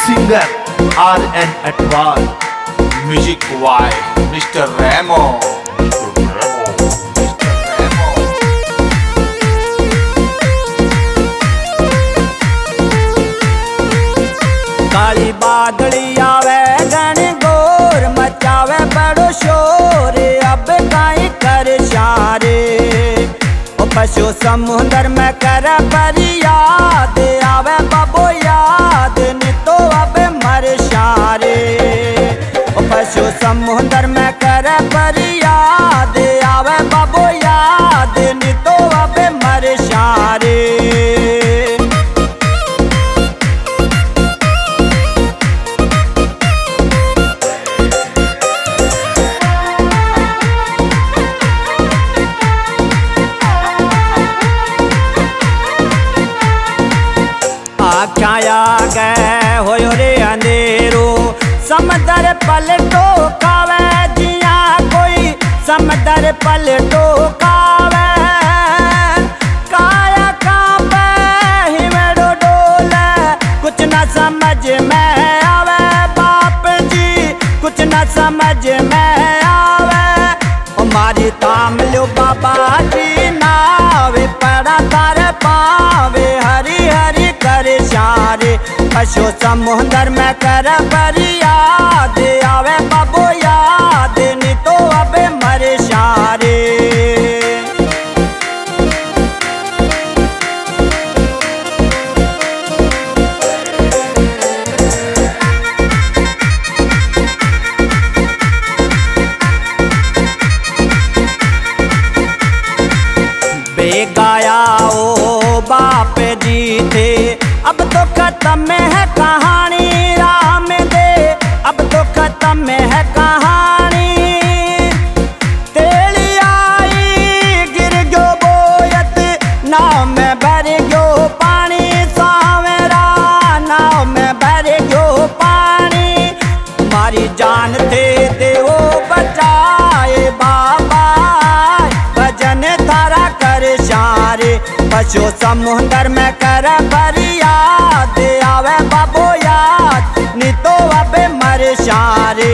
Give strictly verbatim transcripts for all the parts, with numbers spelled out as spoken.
Singer R N Atwal, music by mister Remo. काली बादली आवे गण गोर मचावे बड़ो शोर, अब काई कर शारे ओ पशु समुंदर में कर फरियाद, आवे बाबो याद नी तो अब मर शारे ओ पशु समुंदर में कर फरियाद, आवे बाबो याद नी तो अब मर शारे। आख्या गए हो रे अंधेरो समंदर पलटो कावे, जिया कोई समंदर पलटो कावे, काया कांपे हिमेड़ो डोले, कुछ न समझ में आवे बाप जी, कुछ न समझ में आवे। हमारी ताम लो बाबा जी नावे, पड़ा तार पावे हरी हरी कर शारे, पशु समुंदर में कर फरियाद, आवे बाबो याद नी तो अब मर शारे। बेगाया ओ बाप जी थे, अब तो खत्म है कहानी राम दे, अब तो खत्म है कहानी। तेली आई गिर गयो बोयत, नाव में भर गयो पानी, सावेरा नाव में भर गयो पानी। मारी जान थे देवो बचाए बाबा, भजन थारा कर शारे, पशु समुंदर में कर फरियाद, आवे बाबो याद नी तो अब मर शारे।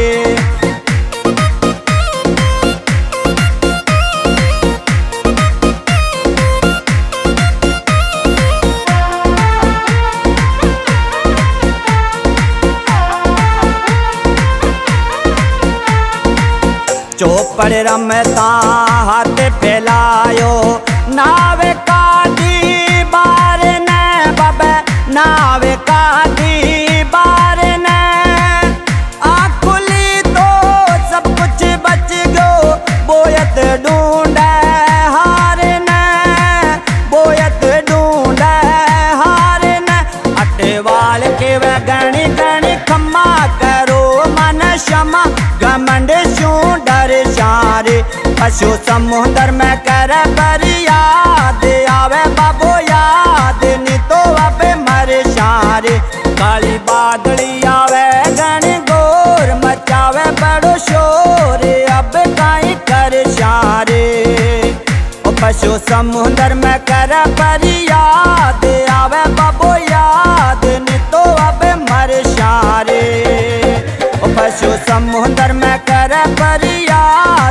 चौपड़ रमता हाथ फैलायो, नावे काटी बार ने बबे, नावे काटी बार ने, आँखुली तो सब कुछ बच गयो, बोयत ढूंढे हार ने, बोयत ढूंढे हार ने। अटवाल के वे गणी गणी खम्मा करो मन क्षमा, घमंड शू डर शारे, पशु समुंदर में कर फरियाद, आवे बाबो याद नी तो अब मर शारे। काली बादली आवे गण गोर मचावे बड़ो शोर, अब काई कर शारे ओ पशु समुंदर में कर फरियाद, आवे बाबो याद नी तो अब मर शारे ओ पशु समुंदर में कर फरियाद।